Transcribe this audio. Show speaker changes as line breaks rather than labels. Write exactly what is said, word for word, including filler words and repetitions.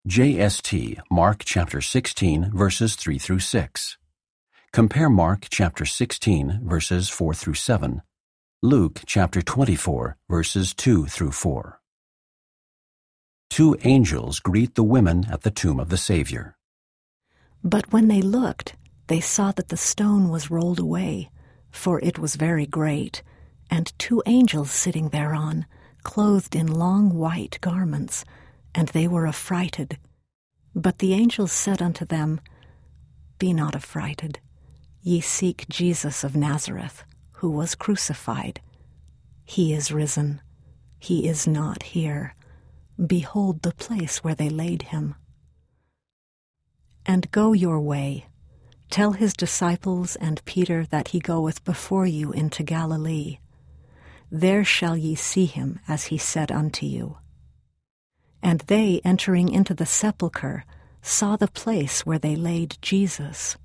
J S T, Mark chapter sixteen, verses three through six. Compare Mark chapter sixteen, verses four through seven. Luke chapter twenty-four, verses two through four. Two angels greet the women at the tomb of the Savior.
But when they looked, they saw that the stone was rolled away, for it was very great, and two angels sitting thereon, clothed in long white garments, and they were affrighted. But the angels said unto them, Be not affrighted. Ye seek Jesus of Nazareth, who was crucified. He is risen. He is not here. Behold the place where they laid him. And go your way. Tell his disciples and Peter that he goeth before you into Galilee. There shall ye see him as he said unto you. And they, entering into the sepulchre, saw the place where they laid Jesus,